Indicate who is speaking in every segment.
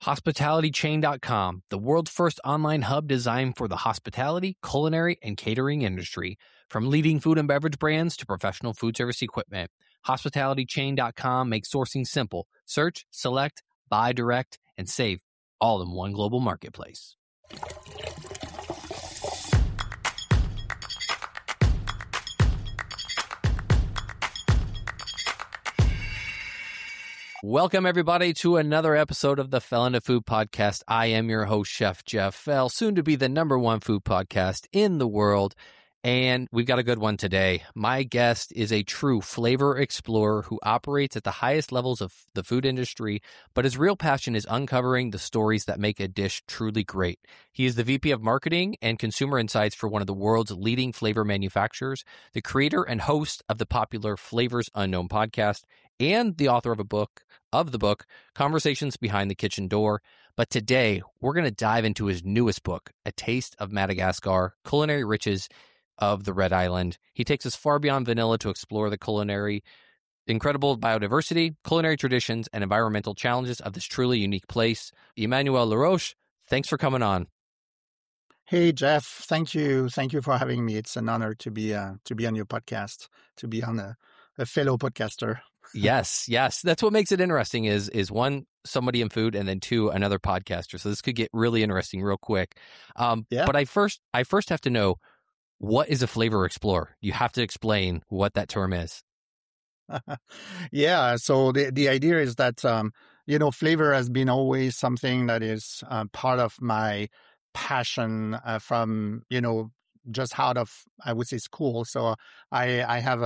Speaker 1: HospitalityChain.com, the world's first online hub designed for the hospitality, culinary, and catering industry. From leading food and beverage brands to professional food service equipment, HospitalityChain.com makes sourcing simple. Search, select, buy direct, and save, all in one global marketplace. Welcome, everybody, to another episode of the Fell Into Food Podcast. I am your host, Chef Jeff Fell, soon to be the #1 food podcast in the world. And we've got a good one today. My guest is a true flavor explorer who operates at the highest levels of the food industry, but his real passion is uncovering the stories that make a dish truly great. He is the VP of Marketing and Consumer Insights for one of the world's leading flavor manufacturers, the creator and host of the popular Flavors Unknown podcast, and the author of the book, Conversations Behind the Kitchen Door. But today, we're going to dive into his newest book, A Taste of Madagascar, Culinary Riches of the Red Island. He takes us far beyond vanilla to explore the incredible biodiversity, culinary traditions, and environmental challenges of this truly unique place. Emmanuel Laroche, thanks for coming on.
Speaker 2: Hey, Jeff. Thank you. Thank you for having me. It's an honor to be on your podcast, to be on a fellow podcaster.
Speaker 1: Yes. That's what makes it interesting is one, somebody in food, and then two, another podcaster. So this could get really interesting real quick. But I first have to know, what is a flavor explorer? You have to explain what that term is.
Speaker 2: Yeah. So the idea is that, flavor has been always something that is part of my passion from, just out of, I would say, school. So I have,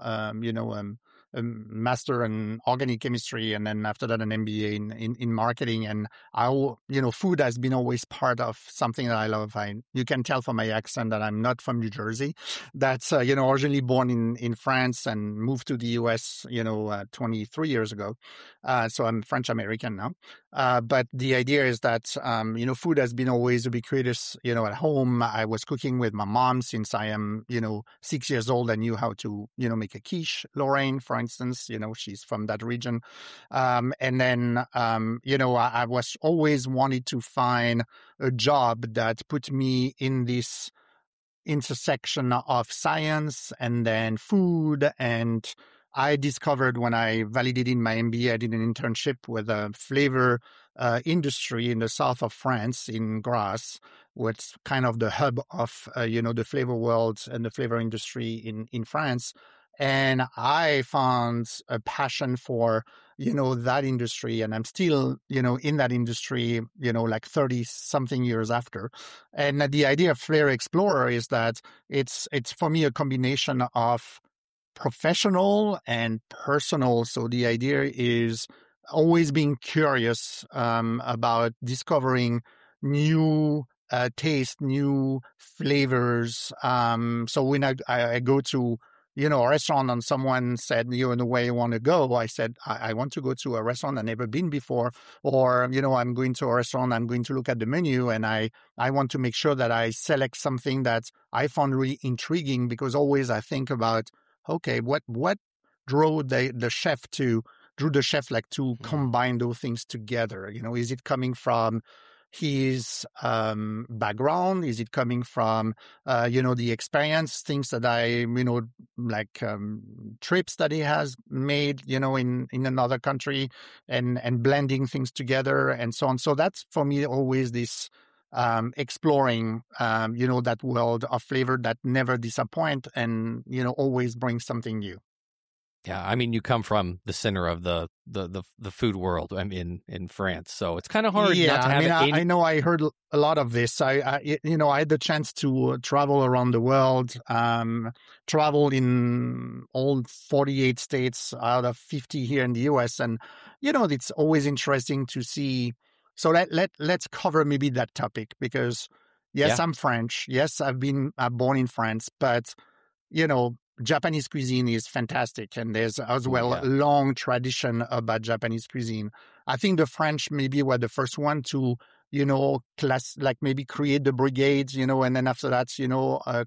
Speaker 2: a master in organic chemistry, and then after that an MBA in marketing. And food has been always part of something that I love. You can tell from my accent that I'm not from New Jersey. That's originally born in France and moved to the US 23 years ago. So I'm French American now. But the idea is that food has been always ubiquitous. At home I was cooking with my mom since I am 6 years old. I knew how to make a quiche. Lorraine, for instance, she's from that region. And then, I was always wanted to find a job that put me in this intersection of science and then food. And I discovered when I validated my MBA, I did an internship with a flavor industry in the south of France, in Grasse, which kind of the hub of, the flavor world and the flavor industry in France. And I found a passion for, that industry. And I'm still, in that industry, like 30 something years after. And the idea of Flavor Explorer is that it's for me a combination of professional and personal. So the idea is always being curious, about discovering new taste, new flavors. So when I go to a restaurant and someone said, the way you want to go, I said, I want to go to a restaurant I've never been before, or, I'm going to a restaurant, I'm going to look at the menu, and I want to make sure that I select something that I found really intriguing, because always I think about, okay, what drew the chef to combine those things together? Is it coming from his background? Is it coming from the experience, things that I trips that he has made in another country, and blending things together and so on. So that's for me always this exploring that world of flavor that never disappoint and always brings something new.
Speaker 1: Yeah, I mean, you come from the center of the food world. I'm in France, so it's kind of hard not to have
Speaker 2: I know I heard a lot of this. I had the chance to travel around the world, travel in all 48 states out of 50 here in the US, and it's always interesting to see. So let's cover maybe that topic, because yes, I'm French. Yes, I've been born in France, but Japanese cuisine is fantastic, and there's as well a long tradition about Japanese cuisine. I think the French maybe were the first one to, maybe create the brigades, and then after that,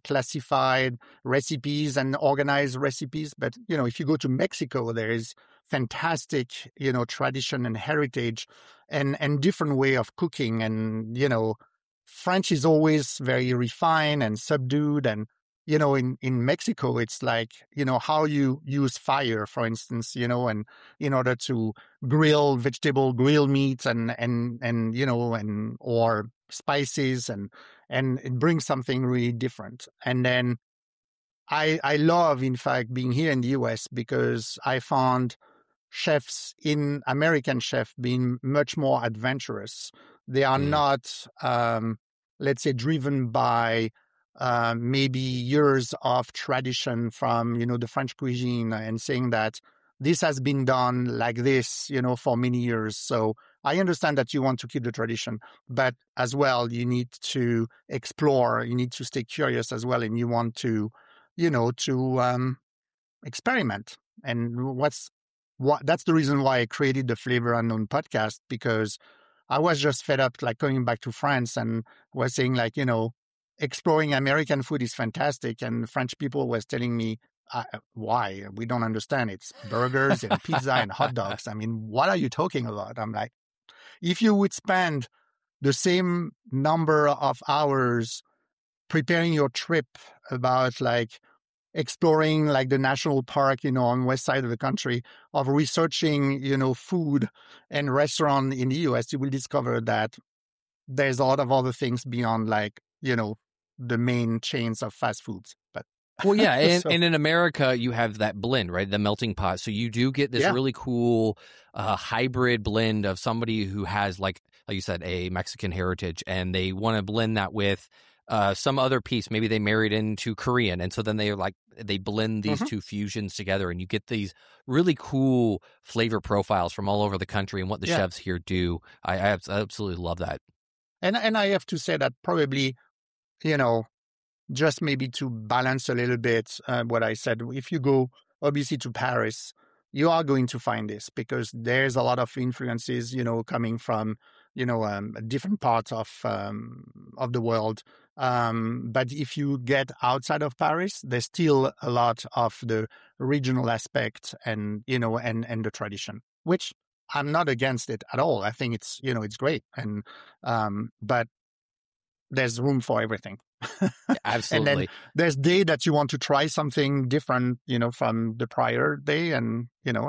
Speaker 2: classified recipes and organized recipes. But, if you go to Mexico, there is fantastic, tradition and heritage and different way of cooking. And, French is always very refined and subdued. And, in Mexico, it's like, how you use fire, for instance, and in order to grill meat and or spices and it brings something really different. And then I love, in fact, being here in the US because I found American chefs being much more adventurous. They are not, let's say, driven by maybe years of tradition from, the French cuisine and saying that this has been done like this, for many years. So I understand that you want to keep the tradition, but as well, you need to explore, you need to stay curious as well, and you want to, experiment. And that's the reason why I created the Flavor Unknown podcast, because I was just fed up, like going back to France and was saying like, exploring American food is fantastic. And French people was telling me, why? We don't understand. It's burgers and pizza and hot dogs. I mean, what are you talking about? I'm like, if you would spend the same number of hours preparing your trip about like exploring like the national park, on west side of the country, of researching, food and restaurant in the US, you will discover that there's a lot of other things beyond like, the main chains of fast foods. But
Speaker 1: well, yeah, and in America, you have that blend, right? The melting pot. So you do get this really cool hybrid blend of somebody who has, like you said, a Mexican heritage, and they want to blend that with some other piece. Maybe they married into Korean, and so then they blend these two fusions together, and you get these really cool flavor profiles from all over the country and what the chefs here do. I absolutely love that.
Speaker 2: And I have to say that probably, just maybe to balance a little bit what I said, if you go obviously to Paris, you are going to find this because there's a lot of influences, coming from, different parts of the world. But if you get outside of Paris, there's still a lot of the regional aspect and, and the tradition, which I'm not against it at all. I think it's, it's great. And, but there's room for everything.
Speaker 1: Absolutely.
Speaker 2: And then there's day that you want to try something different, from the prior day, and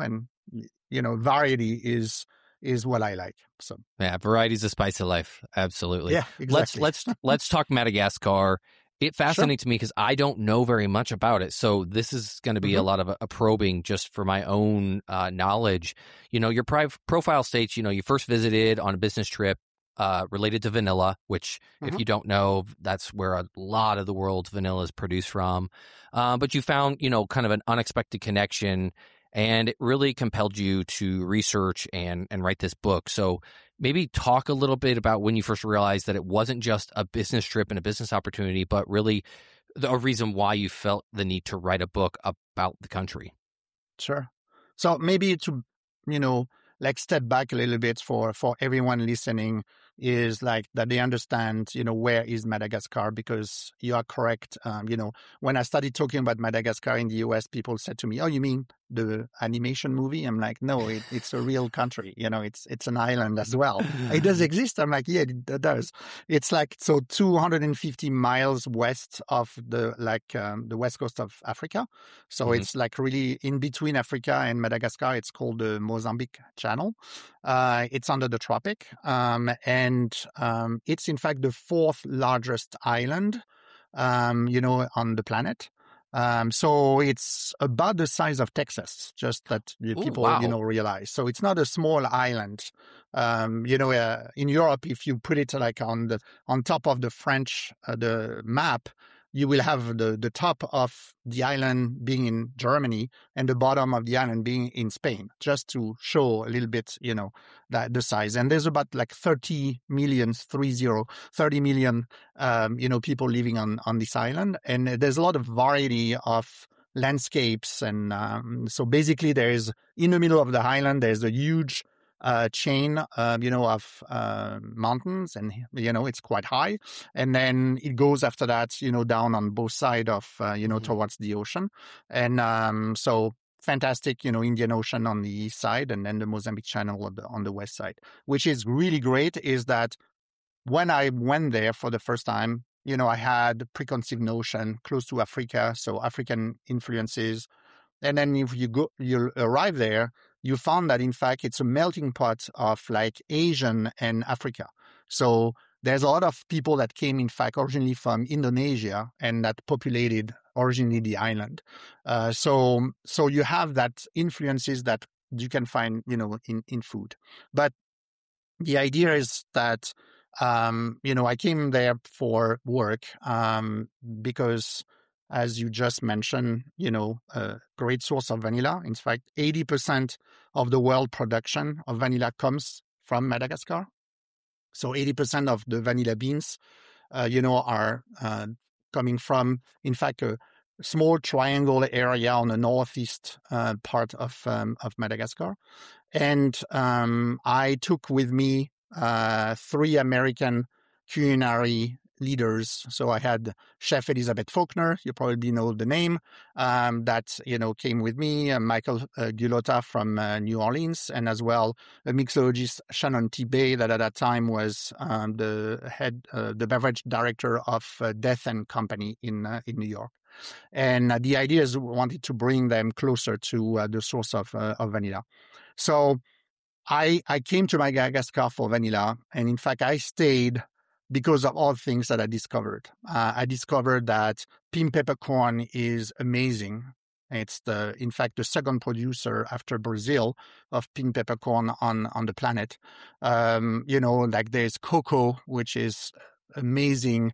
Speaker 2: variety is what I like. So
Speaker 1: yeah, variety is the spice of life. Absolutely.
Speaker 2: Yeah, exactly.
Speaker 1: Let's talk Madagascar. It fascinates me because I don't know very much about it. So this is going to be a lot of a probing just for my own knowledge. Your profile states, you first visited on a business trip related to vanilla, which if you don't know, that's where a lot of the world's vanilla is produced from. But you found, kind of an unexpected connection, and it really compelled you to research and write this book. So maybe talk a little bit about when you first realized that it wasn't just a business trip and a business opportunity, but really a reason why you felt the need to write a book about the country.
Speaker 2: Sure. So maybe to, like step back a little bit for everyone listening, is like that they understand, where is Madagascar, because you are correct. When I started talking about Madagascar in the US, people said to me, "Oh, you mean the animation movie?" I'm like, "No, it's a real country. It's an island as well. It does exist." I'm like, "Yeah, it does." It's like 250 miles west of the west coast of Africa. So it's like really in between Africa and Madagascar. It's called the Mozambique Channel. It's under the tropic, and it's in fact the fourth largest island, on the planet. So it's about the size of Texas, just that people, realize. So it's not a small island. In Europe, if you put it like on top of the French, the map, you will have the top of the island being in Germany and the bottom of the island being in Spain, just to show a little bit, that the size. And there's about like 30 million, people living on this island. And there's a lot of variety of landscapes. And so basically in the middle of the island, there's a huge chain, of mountains, and it's quite high, and then it goes after that, down on both sides of, towards the ocean, and so fantastic, Indian Ocean on the east side, and then the Mozambique Channel on the west side. Which is really great is that when I went there for the first time, I had preconceived notion close to Africa, so African influences. And then if you arrive there, you found that in fact it's a melting pot of like Asian and Africa. So there's a lot of people that came in fact originally from Indonesia and that populated originally the island. So you have that influences that you can find, in food. But the idea is that, I came there for work because, as you just mentioned, a great source of vanilla. In fact, 80% of the world production of vanilla comes from Madagascar. So 80% of the vanilla beans, are coming from, in fact, a small triangle area on the northeast part of Madagascar. And I took with me 3 American culinary leaders. So I had Chef Elizabeth Faulkner, you probably know the name, that, came with me, Michael Gulotta from New Orleans, and as well a mixologist, Shannon Tibet, that at that time was the beverage director of Death and Company in New York. And the idea is we wanted to bring them closer to the source of vanilla. So I came to Madagascar for vanilla, and in fact, I stayed because of all things that I discovered. I discovered that pink peppercorn is amazing. It's in fact, the second producer after Brazil of pink peppercorn on the planet. Like there's cocoa, which is amazing,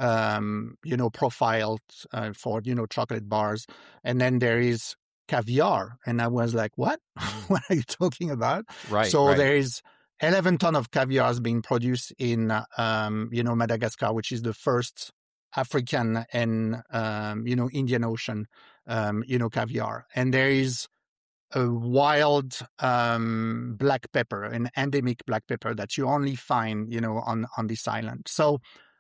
Speaker 2: profiled for, chocolate bars. And then there is caviar. And I was like, what? What are you talking about?
Speaker 1: Right.
Speaker 2: So
Speaker 1: right.
Speaker 2: there is 11 tons of caviar being produced in, Madagascar, which is the first African and, Indian Ocean, caviar. And there is a wild black pepper, an endemic black pepper that you only find, on this island. So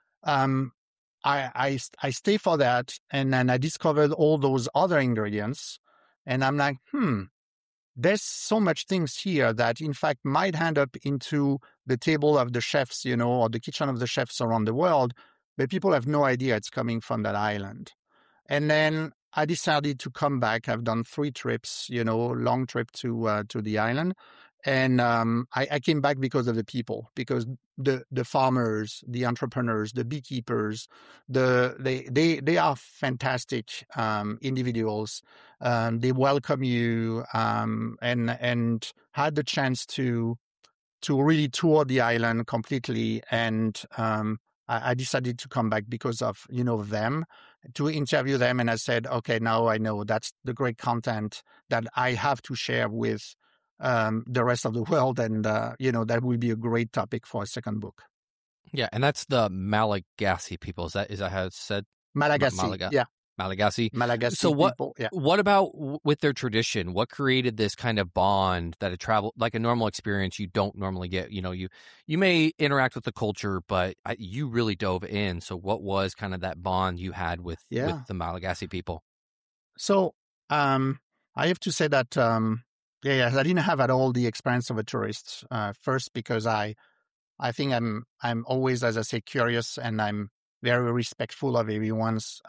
Speaker 2: I stay for that, and then I discovered all those other ingredients, and I'm like, there's so much things here that in fact might end up into the table of the chefs, or the kitchen of the chefs around the world, but people have no idea it's coming from that island. And then I decided to come back. I've done 3 trips, long trip to the island. And I came back because of the people, because the farmers, the entrepreneurs, the beekeepers, they are fantastic individuals. They welcome you, and had the chance to really tour the island completely. And I decided to come back because of them, to interview them. And I said, okay, now I know that's the great content that I have to share with the rest of the world, and that will be a great topic for a second book.
Speaker 1: Yeah, and that's the Malagasy people. Is that how it's said?
Speaker 2: Malagasy, yeah.
Speaker 1: Malagasy.
Speaker 2: So
Speaker 1: people, yeah. What about with their tradition? What created this kind of bond that like a normal experience you don't normally get? You may interact with the culture, but you really dove in. So what was kind of that bond you had with the Malagasy people?
Speaker 2: So I have to say that I didn't have at all the experience of a tourist. First, because I think I'm always, as I say, curious, and I'm very respectful of everyone's,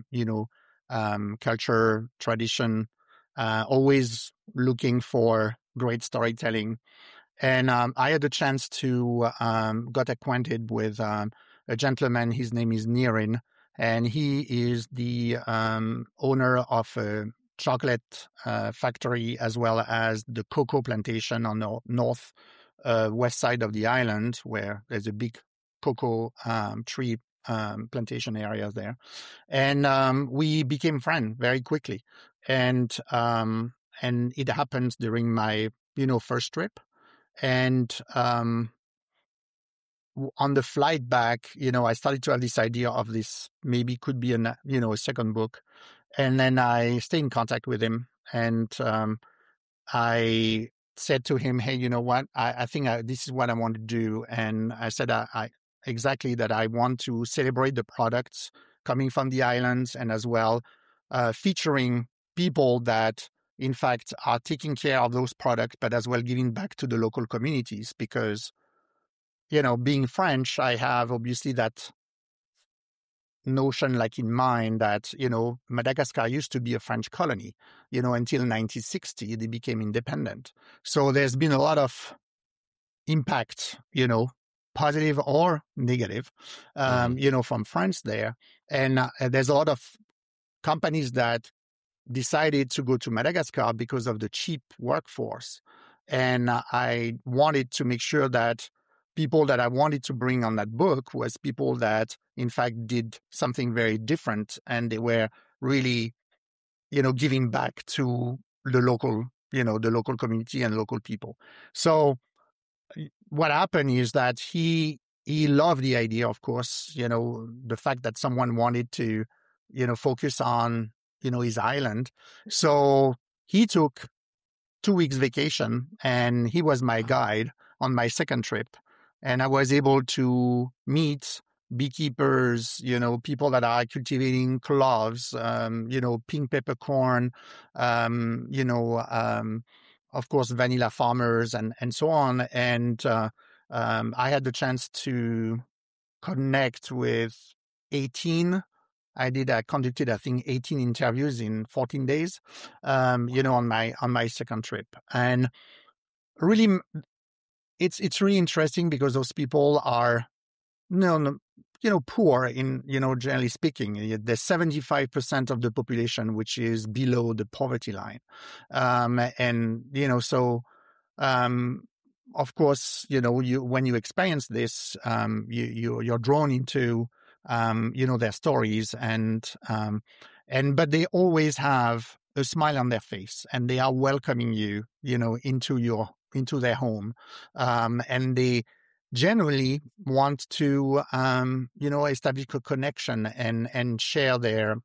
Speaker 2: culture, tradition, always looking for great storytelling. And I had the chance to got acquainted with a gentleman. His name is Nirin, and he is the owner of a chocolate factory as well as the cocoa plantation on the north west side of the island, where there's a big cocoa tree plantation area there. And we became friends very quickly. And it happened during my, first trip. And on the flight back, I started to have this idea of this maybe could be a second book. And then I stayed in contact with him, and I said to him, hey, you know what? I think this is what I want to do. And I said exactly that I want to celebrate the products coming from the islands, and as well featuring people that in fact, are taking care of those products, but as well giving back to the local communities because, being French, I have obviously that notion like in mind that, Madagascar used to be a French colony, until 1960, they became independent. So there's been a lot of impact, positive or negative, from France there. And there's a lot of companies that decided to go to Madagascar because of the cheap workforce. And I wanted to make sure that people that I wanted to bring on that book was people that, in fact, did something very different. And they were really, giving back to the local, the local community and local people. So what happened is that he loved the idea, of course, the fact that someone wanted to, focus on, his island. So he took 2 weeks vacation and he was my guide on my second trip. And I was able to meet beekeepers, people that are cultivating cloves, pink peppercorn, of course, vanilla farmers and so on. And I had the chance to connect with 18. I conducted, I think, 18 interviews in 14 days, on my second trip. And really, it's really interesting because those people are, poor in, generally speaking. There's 75% of the population which is below the poverty line. Of course, when you experience this, you're drawn into, their stories but they always have a smile on their face and they are welcoming you, into their home. And they generally want to, establish a connection and share their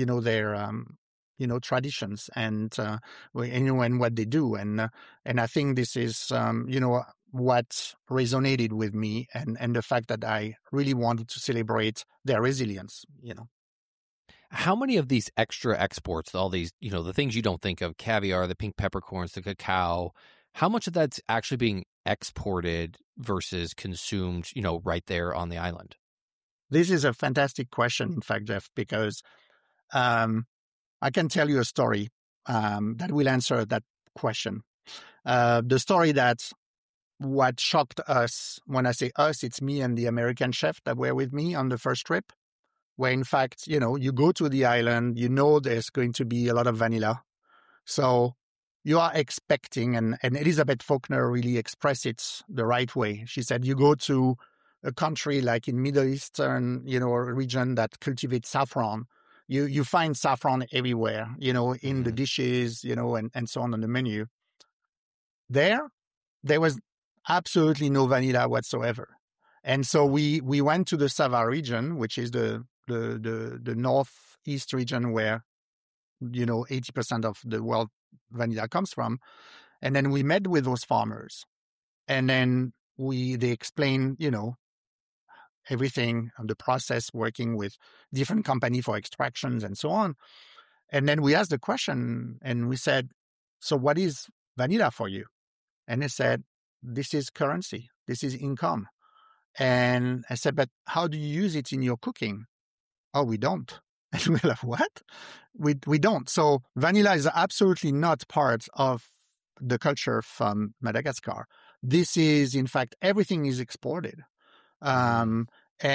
Speaker 2: traditions and what they do. And I think this is, what resonated with me and the fact that I really wanted to celebrate their resilience,
Speaker 1: How many of these extra exports, all these, the things you don't think of, caviar, the pink peppercorns, the cacao, how much of that's actually being exported versus consumed, right there on the island?
Speaker 2: This is a fantastic question, in fact, Jeff, because I can tell you a story that will answer that question. The story that what shocked us, when I say us, it's me and the American chef that were with me on the first trip, where in fact, you go to the island, there's going to be a lot of vanilla. So you are expecting, and Elizabeth Faulkner really expressed it the right way. She said, you go to a country like in Middle Eastern, a region that cultivates saffron, you find saffron everywhere, in the dishes, and so on the menu. There was absolutely no vanilla whatsoever. And so we went to the Sava region, which is the northeast region where, 80% of the world vanilla comes from. And then we met with those farmers. And then they explained, everything on the process, working with different company for extractions and so on. And then we asked the question and we said, so what is vanilla for you? And they said, this is currency. This is income. And I said, but how do you use it in your cooking? Oh, we don't. And we're like, what? We don't. So vanilla is absolutely not part of the culture from Madagascar. This is, in fact, everything is exported. For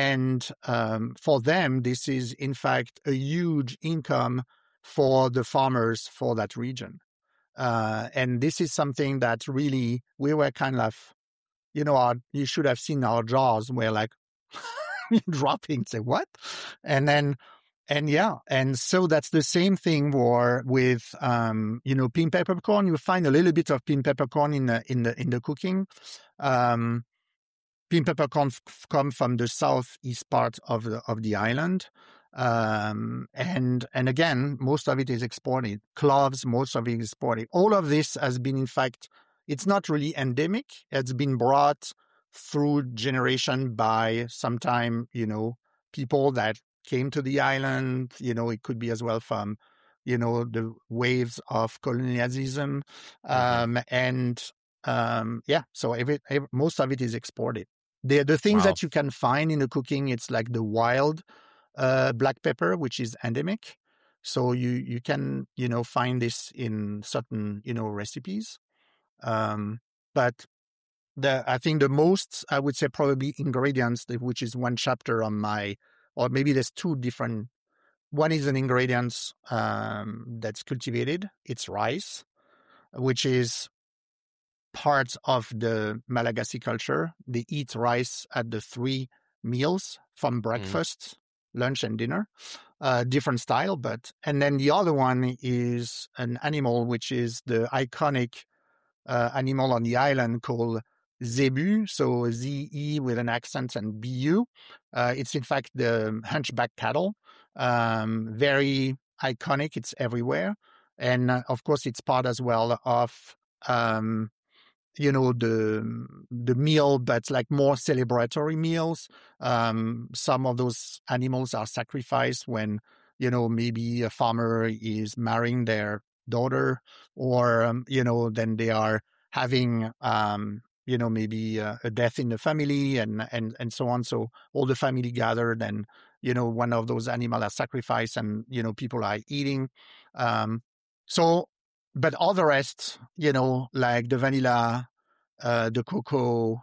Speaker 2: them, this is, in fact, a huge income for the farmers for that region. And this is something that really, we were kind of, you should have seen our jaws were like dropping, say, what? And so that's the same thing with pink peppercorn. You find a little bit of pink peppercorn in the cooking. Pink peppercorn come from the southeast part of the island. And again, most of it is exported. Cloves, most of it is exported. All of this has been, in fact, it's not really endemic. It's been brought through generation by sometime, people that came to the island. It could be as well from, the waves of colonialism. So most of it is exported. The things
Speaker 1: Wow.
Speaker 2: that you can find in the cooking, it's like the wild black pepper, which is endemic. So you can, find this in certain, recipes. But I think the most, I would say probably ingredients, which is one chapter on or maybe there's two different. One is an ingredient that's cultivated. It's rice, which is part of the Malagasy culture. They eat rice at the 3 meals from breakfast, lunch, and dinner. Different style, and then the other one is an animal, which is the iconic animal on the island called zebu. So Z-E with an accent and B-U. It's in fact the hunchback cattle. Very iconic. It's everywhere. And of course, it's part as well of the meal, but like more celebratory meals. Some of those animals are sacrificed when, maybe a farmer is marrying their daughter, or, then they are having, maybe a death in the family, and so on. So all the family gathered, and, one of those animals are sacrificed, and, people are eating. But all the rest, like the vanilla, the cocoa,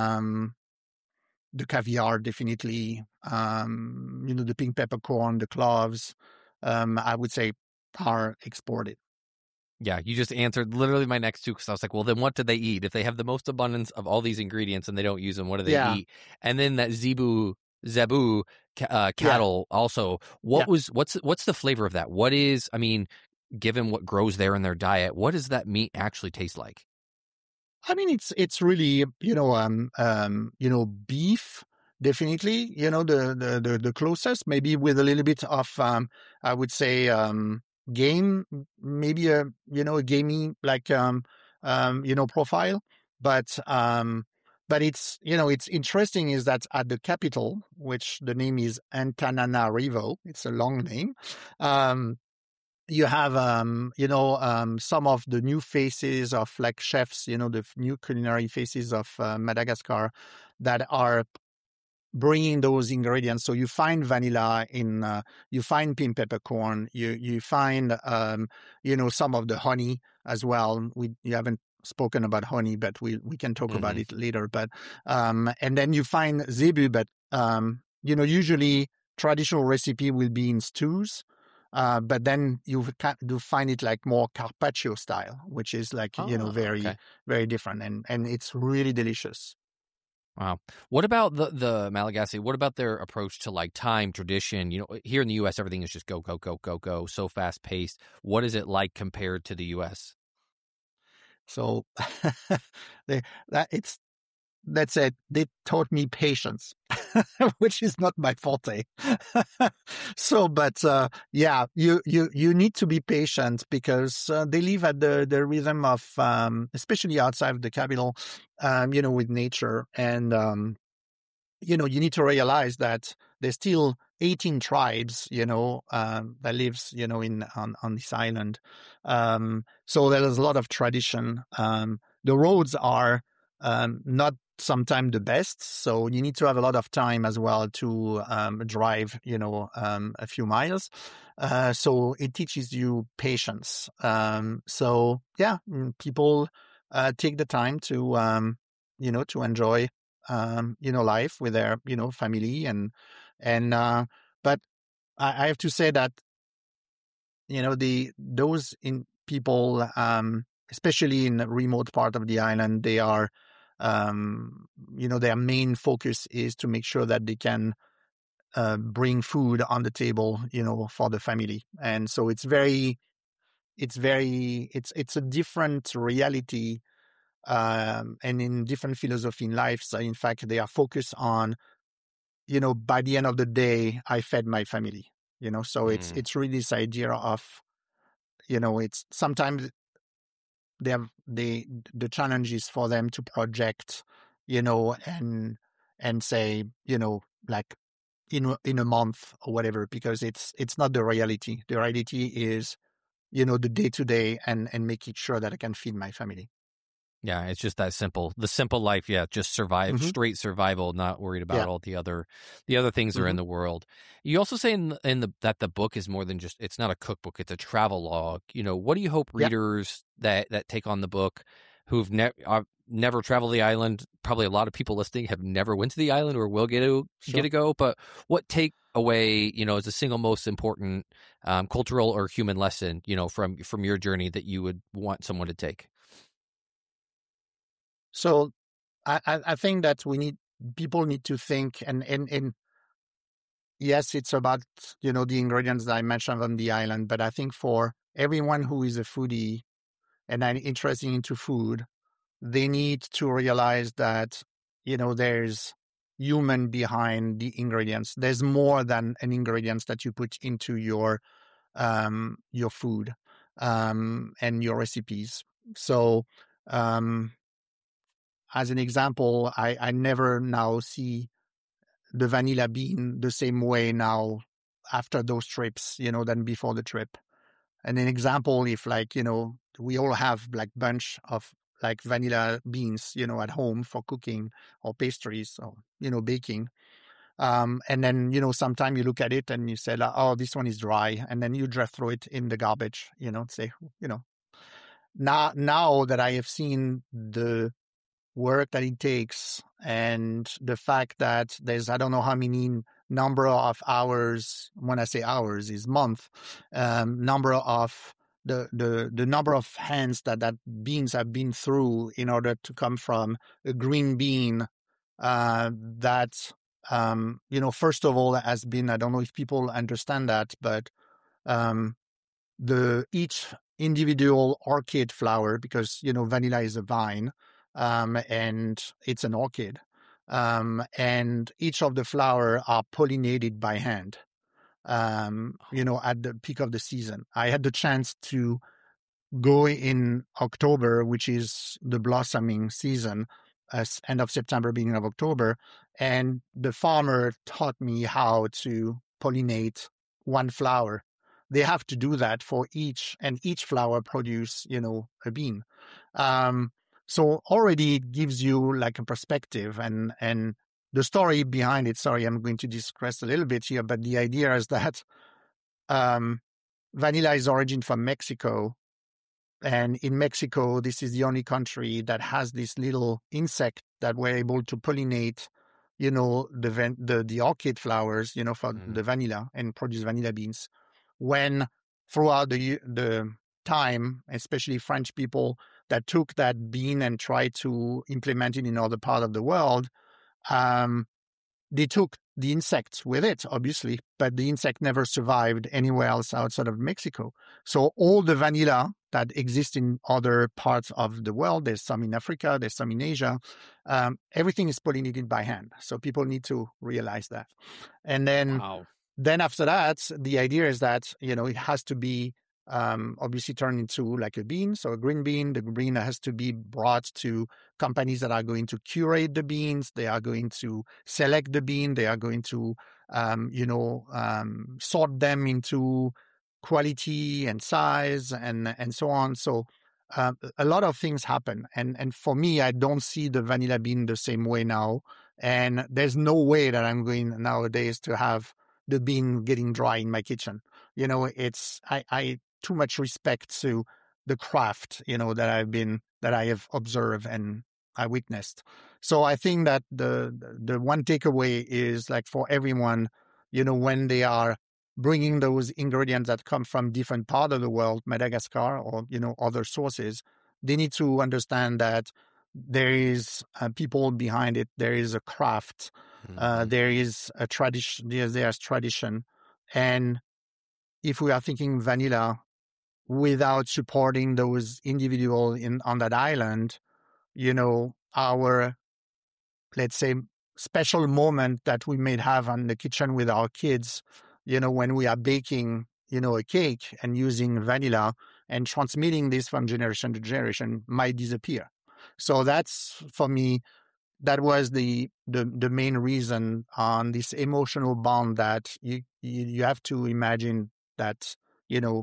Speaker 2: the caviar, definitely, the pink peppercorn, the cloves, I would say are exported.
Speaker 1: Yeah, you just answered literally my next two, because I was like, well, then what do they eat? If they have the most abundance of all these ingredients and they don't use them, what do they
Speaker 2: Yeah.
Speaker 1: eat? And then that zebu
Speaker 2: Yeah.
Speaker 1: cattle also,
Speaker 2: Yeah.
Speaker 1: what's the flavor of that? What is, I mean, given what grows there in their diet, what does that meat actually taste like?
Speaker 2: I mean, it's really, beef, definitely, the closest, maybe with a little bit of, I would say, game, maybe a gamey, like, profile. But it's interesting is that at the capital, which the name is Antananarivo, it's a long name. You have, some of the new faces of like chefs, the new culinary faces of Madagascar that are bringing those ingredients. So you find vanilla you find pink peppercorn, you find, some of the honey as well. You haven't spoken about honey, but we can talk about it later. But, and then you find zebu, but, usually traditional recipe will be in stews. But then you do find it like more carpaccio style, which is like, very,
Speaker 1: Okay.
Speaker 2: very different. And it's really delicious.
Speaker 1: Wow. What about the Malagasy? What about their approach to like time, tradition? Here in the U.S., everything is just go, go, go, go, go, so fast paced. What is it like compared to the U.S.?
Speaker 2: So that's it. They taught me patience, which is not my forte. So, but yeah, you need to be patient because they live at the rhythm of, especially outside of the capital, with nature. And, you need to realize that there's still 18 tribes, that lives, on this island. So there's a lot of tradition. The roads are not sometimes the best, so you need to have a lot of time as well to drive, a few miles. So it teaches you patience. So yeah, people take the time to, to enjoy life with their, family but I have to say that, those in people, especially in the remote part of the island, they are, their main focus is to make sure that they can bring food on the table, for the family. And so it's a different reality, and in different philosophy in life. So in fact, they are focused on, by the end of the day, I fed my family, so it's really this idea of, it's sometimes the challenge is for them to project, and say, like in a month or whatever, because it's not the reality. The reality is the day to day and making sure that I can feed my family.
Speaker 1: Yeah, it's just that simple. The simple life, yeah, just survive,
Speaker 2: Mm-hmm.
Speaker 1: straight survival, not worried about
Speaker 2: Yeah.
Speaker 1: all the other things that are
Speaker 2: Mm-hmm.
Speaker 1: in the world. You also say in the that the book is more than just, it's not a cookbook, it's a travel log. What do you hope
Speaker 2: Yeah.
Speaker 1: readers that take on the book who've never traveled the island, probably a lot of people listening have never went to the island or will get
Speaker 2: Sure.
Speaker 1: to go, but what take away, is the single most important cultural or human lesson, from your journey that you would want someone to take?
Speaker 2: So I think that people need to think, and yes, it's about, the ingredients that I mentioned on the island, but I think for everyone who is a foodie and are interested into food, they need to realize that, there's human behind the ingredients. There's more than an ingredients that you put into your food, and your recipes. So, um, as an example, I never now see the vanilla bean the same way now after those trips, than before the trip. And an example, if like, we all have like bunch of like vanilla beans, at home for cooking or pastries or, baking. And then, sometime you look at it and you say, like, oh, this one is dry. And then you just throw it in the garbage, say, now that I have seen the work that it takes and the fact that there's, I don't know how many number of hours, when I say hours is month, number of the number of hands that beans have been through in order to come from a green bean, that, first of all has been, I don't know if people understand that, but, um, each individual orchid flower, because vanilla is a vine, and it's an orchid, and each of the flower are pollinated by hand, at the peak of the season. I had the chance to go in October, which is the blossoming season, end of September, beginning of October, and the farmer taught me how to pollinate one flower. They have to do that for each, and each flower produce, a bean. Um, so already it gives you like a perspective, and the story behind it. Sorry, I'm going to digress a little bit here, but the idea is that, um, vanilla is origin from Mexico, and in Mexico, this is the only country that has this little insect that were able to pollinate, the orchid flowers, for the vanilla and produce vanilla beans. When throughout the time, especially French people that took that bean and tried to implement it in other part of the world, um, they took the insects with it, obviously, but the insect never survived anywhere else outside of Mexico. So all the vanilla that exists in other parts of the world, there's some in Africa, there's some in Asia, everything is pollinated by hand. So people need to realize that. And
Speaker 1: Wow.
Speaker 2: then after that, the idea is that, it has to be, obviously turned into like a bean. So a green bean, the green has to be brought to companies that are going to curate the beans. They are going to select the bean. They are going to, sort them into quality and size and so on. So, a lot of things happen. And for me, I don't see the vanilla bean the same way now. And there's no way that I'm going nowadays to have the bean getting dry in my kitchen. I too much respect to the craft, that I have observed and I witnessed. So I think that the one takeaway is like for everyone, when they are bringing those ingredients that come from different part of the world, Madagascar or, other sources, they need to understand that there is people behind it. There is a craft. There is a tradition. There's tradition. And if we are thinking vanilla without supporting those individuals on that island, our, let's say, special moment that we may have in the kitchen with our kids, when we are baking, a cake and using vanilla and transmitting this from generation to generation might disappear. So that's, for me, that was the main reason on this emotional bond that you have to imagine that,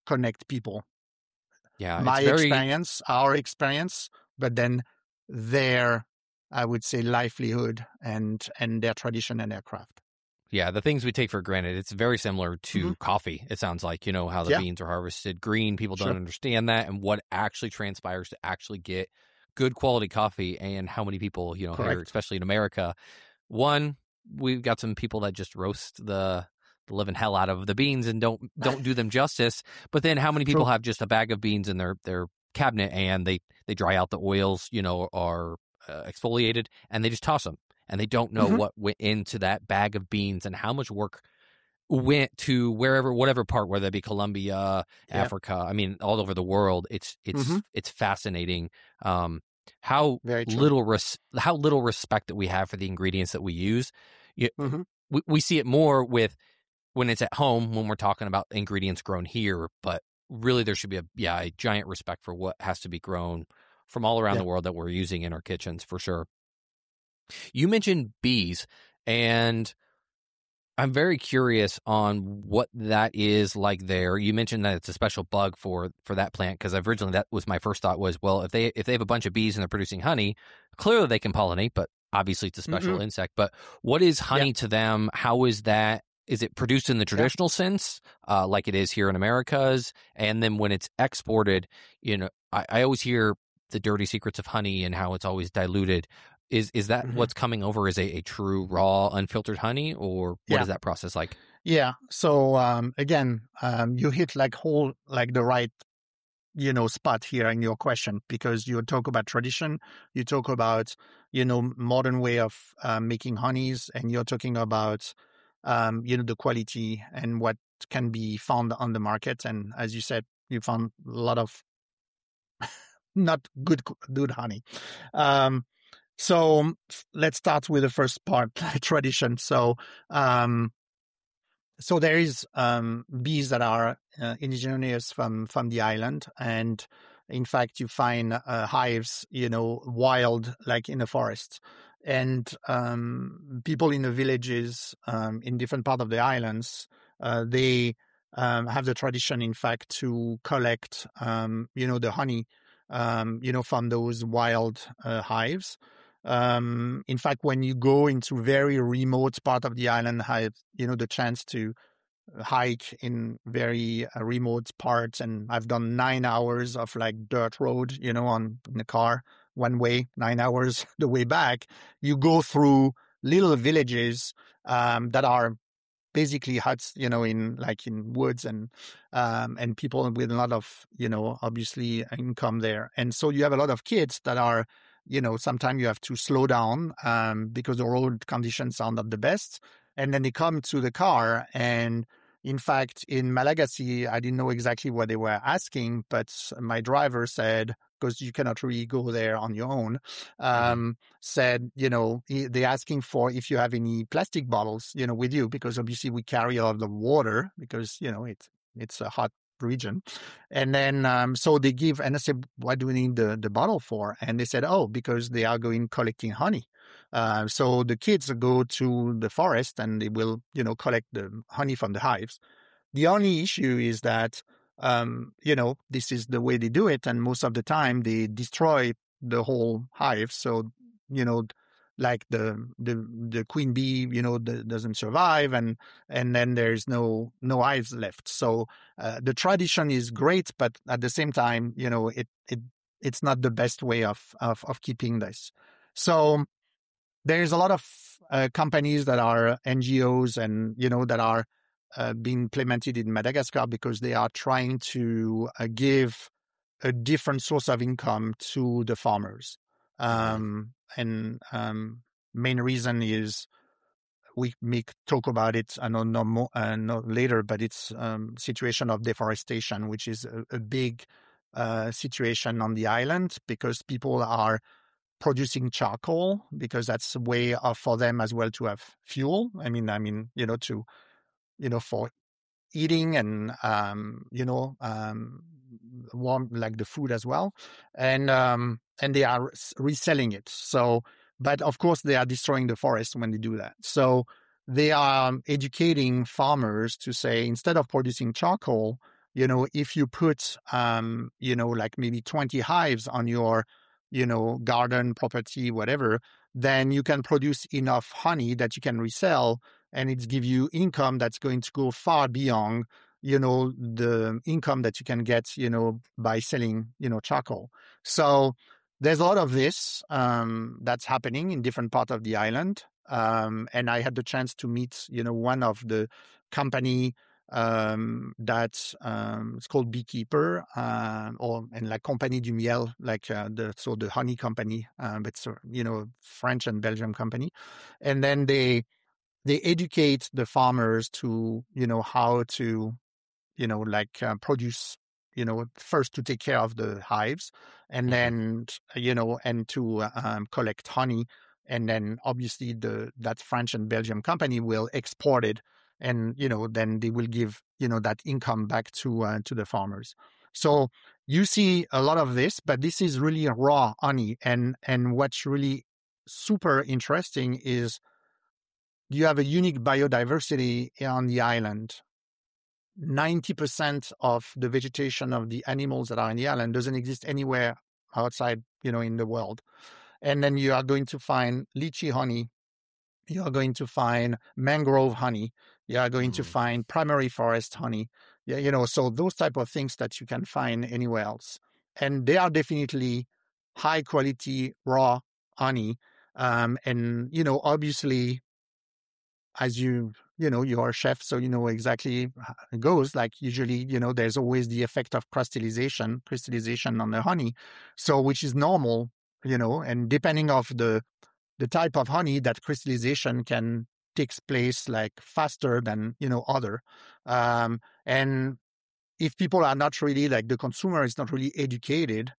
Speaker 2: connect people.
Speaker 1: Yeah, it's
Speaker 2: My
Speaker 1: very
Speaker 2: experience, our experience, but then their, I would say, livelihood and their tradition and their craft.
Speaker 1: yeah, the things we take for granted. It's very similar
Speaker 2: Hmm.
Speaker 1: to coffee. It sounds like, how the
Speaker 2: Yeah,
Speaker 1: beans are harvested green. People don't
Speaker 2: sure.
Speaker 1: understand that and what actually transpires to actually get good quality coffee and how many people, here,
Speaker 2: Correct.
Speaker 1: especially in America. One, we've got some people that just roast the living hell out of the beans and don't do them justice. But then how many people
Speaker 2: True.
Speaker 1: have just a bag of beans in their cabinet and they dry out the oils, are exfoliated and they just toss them and they don't know
Speaker 2: Hmm.
Speaker 1: what went into that bag of beans and how much work went to whatever part, whether it be Colombia,
Speaker 2: Yeah.
Speaker 1: Africa, I mean, all over the world. It's
Speaker 2: Hmm.
Speaker 1: it's it's fascinating how
Speaker 2: Very true.
Speaker 1: little respect that we have for the ingredients that we use. You,
Speaker 2: Hmm.
Speaker 1: we see it more with when it's at home when we're talking about ingredients grown here, but really there should be a giant respect for what has to be grown from all around
Speaker 2: Yeah.
Speaker 1: the world that we're using in our kitchens for sure. You mentioned bees, and I'm very curious on what that is like there. You mentioned that it's a special bug for that plant because originally that was my first thought was, well, if they have a bunch of bees and they're producing honey, clearly they can pollinate, but obviously it's a special
Speaker 2: Hmm.
Speaker 1: insect. But what is
Speaker 2: Yeah.
Speaker 1: honey to them? How is that? Is it produced in the
Speaker 2: Yeah.
Speaker 1: traditional sense, like it is here in America's? And then when it's exported, I always hear the dirty secrets of honey and how it's always diluted. Is that
Speaker 2: Hmm.
Speaker 1: what's coming over as a true raw unfiltered honey, or what
Speaker 2: Yeah.
Speaker 1: is that process like?
Speaker 2: Yeah. So again, you hit like the right spot here in your question, because you talk about tradition, you talk about modern way of making honeys, and you're talking about the quality and what can be found on the market. And as you said, you found a lot of not good honey. Um, so let's start with the first part, tradition. Um, so there is bees that are indigenous from the island, and in fact, you find hives, wild, like in the forest, and people in the villages in different part of the islands, they have the tradition, in fact, to collect, the honey, from those wild hives. In fact, when you go into very remote part of the island, have the chance to hike in very remote parts, and I've done 9 hours of like dirt road, on in the car one way, 9 hours the way back. You go through little villages that are basically huts, in woods, and people with a lot of, obviously income there. And so you have a lot of kids that are, sometimes you have to slow down because the road conditions are not the best. And then they come to the car, and in fact, in Malagasy, I didn't know exactly what they were asking, but my driver said, because you cannot really go there on your own,
Speaker 1: Hmm.
Speaker 2: said, they're asking for if you have any plastic bottles, with you, because obviously we carry a lot of water because, it's a hot region. And then, so they give, and I said, what do we need the bottle for? And they said, oh, because they are going collecting honey. So the kids go to the forest and they will, collect the honey from the hives. The only issue is that, this is the way they do it. And most of the time they destroy the whole hive. So, you know, like the queen bee, doesn't survive, and then there's no hives left. So the tradition is great, but at the same time, it's not the best way of keeping this. So there's a lot of companies that are NGOs, and that are being implemented in Madagascar because they are trying to give a different source of income to the farmers.
Speaker 1: Hmm.
Speaker 2: And main reason is we may talk about it, I don't know more, not later, but it's situation of deforestation, which is a big situation on the island, because people are producing charcoal because that's a way of, for them as well, to have fuel. To, for eating, and, warm, like the food as well. And they are reselling it. So, but of course they are destroying the forest when they do that. So they are educating farmers to say, instead of producing charcoal, if you put, like maybe 20 hives on your, garden, property, whatever, then you can produce enough honey that you can resell, and it give you income that's going to go far beyond, the income that you can get, by selling, charcoal. So there's a lot of this that's happening in different parts of the island. And I had the chance to meet, one of the company that it's called Beekeeper, and like Compagnie du Miel, like the honey company, but it's French and Belgian company, and then they educate the farmers to how to produce, first to take care of the hives, and then and to collect honey, and then obviously that French and Belgium company will export it, and then they will give that income back to the farmers. So you see a lot of this, but this is really raw honey, and what's really super interesting is you have a unique biodiversity on the island. 90% of the vegetation of the animals that are in the island doesn't exist anywhere outside, in the world. And then you are going to find lychee honey. You are going to find mangrove honey. You are going to find primary forest honey. Yeah, so those type of things that you can find anywhere else. And they are definitely high quality raw honey. And, obviously, as you are a chef, so you know exactly how it goes. Like usually, there's always the effect of crystallization on the honey. So, which is normal, and depending of the type of honey, that crystallization can takes place like faster than, other. And if people are not really, like the consumer is not really educated,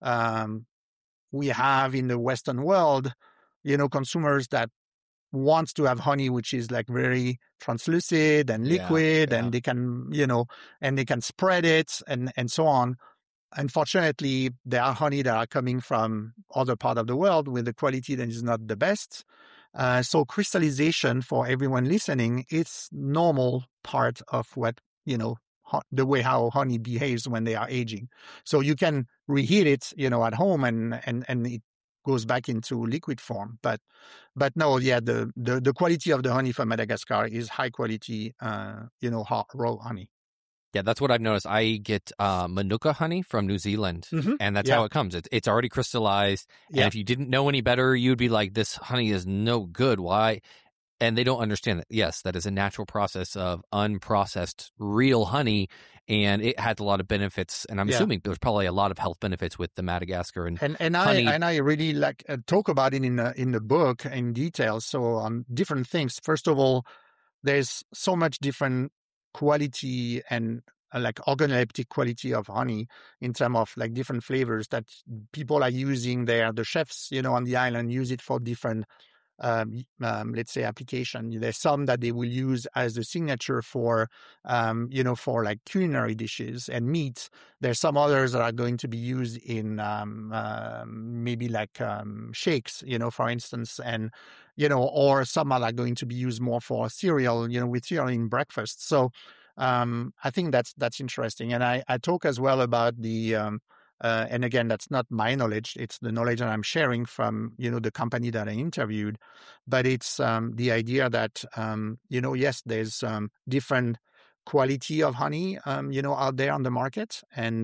Speaker 2: we have in the Western world, consumers that wants to have honey which is like very translucent and liquid, and they can, and they can spread it and so on. Unfortunately, there are honey that are coming from other part of the world with the quality that is not the best. So crystallization, for everyone listening, it's normal part of what, the way how honey behaves when they are aging. So you can reheat it, at home, and it goes back into liquid form. But no, the quality of the honey from Madagascar is high quality, raw honey.
Speaker 1: Yeah, that's what I've noticed. I get Manuka honey from New Zealand, and that's how it comes. It's already crystallized. And if you didn't know any better, you'd be like, this honey is no good. Why? And they don't understand that, yes, that is a natural process of unprocessed real honey, and it has a lot of benefits. And I'm assuming there's probably a lot of health benefits with the Madagascar and honey.
Speaker 2: I really like talk about it in the book in detail. So on different things. First of all, there's so much different quality and like organoleptic quality of honey in terms of like different flavors that people are using there. The chefs, on the island use it for different let's say application. There's some that they will use as a signature for, for like culinary dishes and meats. There's some others that are going to be used in maybe like shakes, for instance, and or some are like going to be used more for cereal, with cereal in breakfast. So I think that's interesting, and I talk as well about the. And again, that's not my knowledge. It's the knowledge that I'm sharing from, the company that I interviewed. But it's the idea that, yes, there's different quality of honey, out there on the market. And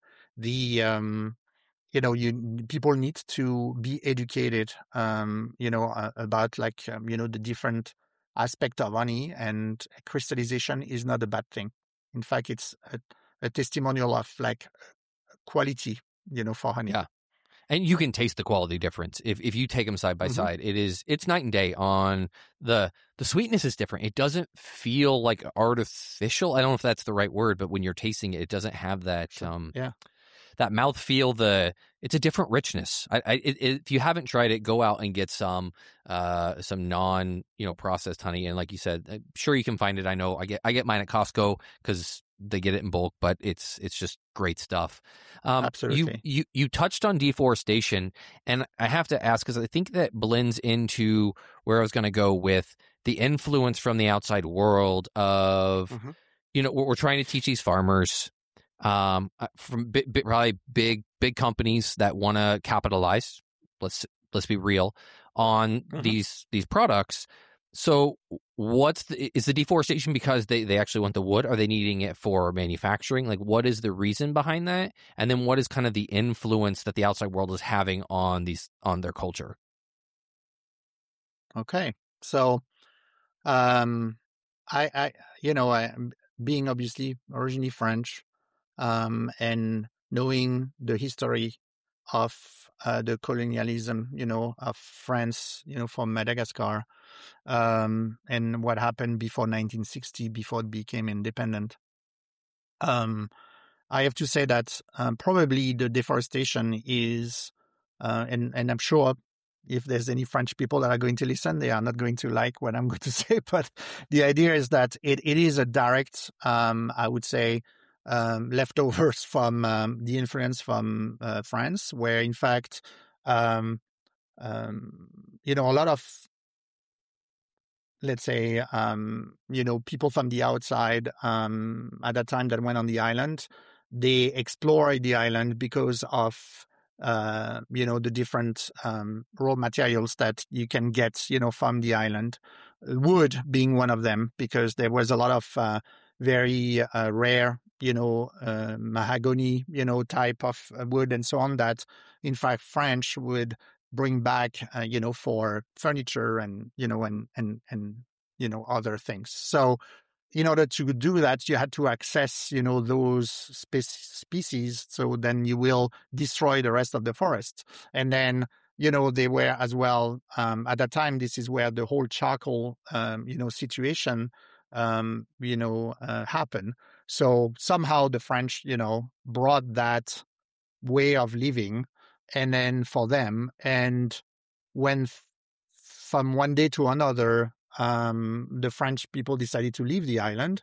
Speaker 2: people need to be educated, about like, the different aspect of honey, and crystallization is not a bad thing. In fact, it's a testimonial of like quality, for honey.
Speaker 1: Yeah. And you can taste the quality difference. If you take them side by side, it's night and day on the sweetness is different. It doesn't feel like artificial. I don't know if that's the right word, but when you're tasting it, it doesn't have that, that mouthfeel. It's a different richness. If you haven't tried it, go out and get some non, processed honey. And like you said, I'm sure you can find it. I know I get mine at Costco because they get it in bulk, but it's just great stuff.
Speaker 2: Absolutely.
Speaker 1: You touched on deforestation, and I have to ask, because I think that blends into where I was going to go with the influence from the outside world of, we're trying to teach these farmers from probably big companies that want to capitalize. Let's be real on these products. So is the deforestation because they actually want the wood? Are they needing it for manufacturing? Like, what is the reason behind that? And then what is kind of the influence that the outside world is having on their culture?
Speaker 2: Okay. So, I being obviously originally French, and knowing the history of the colonialism, of France, from Madagascar, and what happened before 1960, before it became independent. I have to say that probably the deforestation is, and I'm sure if there's any French people that are going to listen, they are not going to like what I'm going to say, but the idea is that it is a direct, I would say, leftovers from the influence from France, where in fact, a lot of, let's say, people from the outside at that time that went on the island, they explored the island because of, the different raw materials that you can get, from the island. Wood being one of them, because there was a lot of very rare, mahogany, type of wood and so on that, in fact, French would bring back, for furniture and, and other things. So in order to do that, you had to access, those species. So then you will destroy the rest of the forest. And then, they were as well, at that time, this is where the whole charcoal, situation, happened. So somehow the French, brought that way of living, and then for them, and when from one day to another, the French people decided to leave the island.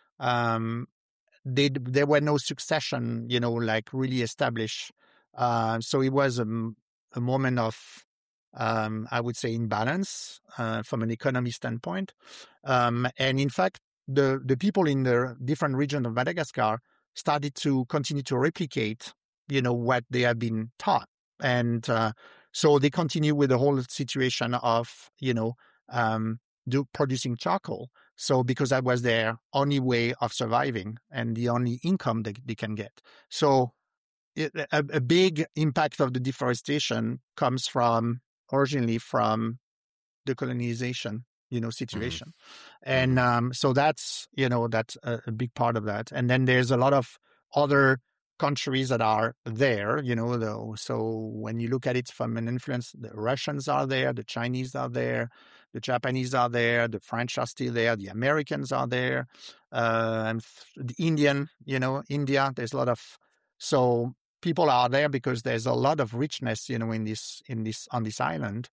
Speaker 2: There were no succession, like really established. So it was a moment of, I would say, imbalance from an economy standpoint. And in fact, the people in the different regions of Madagascar started to continue to replicate, what they have been taught. And so they continue with the whole situation of, producing charcoal. So because that was their only way of surviving and the only income they can get. So a big impact of the deforestation comes originally from the colonization, situation. And so that's a big part of that. And then there's a lot of other countries that are there, so when you look at it from an influence, the Russians are there, the Chinese are there, the Japanese are there, the French are still there, the Americans are there, and the Indian, India, there's a lot of, so people are there because there's a lot of richness, on this island.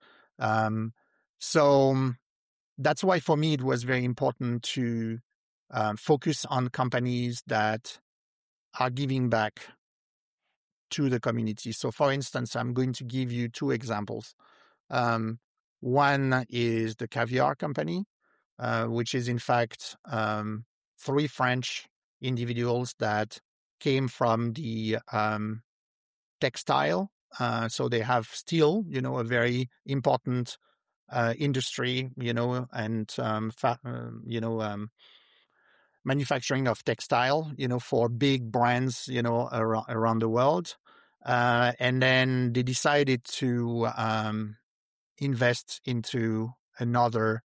Speaker 2: So that's why for me, it was very important to focus on companies that are giving back to the community. So for instance, I'm going to give you two examples. One is the Caviar Company, which is in fact three French individuals that came from the textile. So they have steel, a very important industry, and manufacturing of textile, for big brands, around the world. And then they decided to invest into another,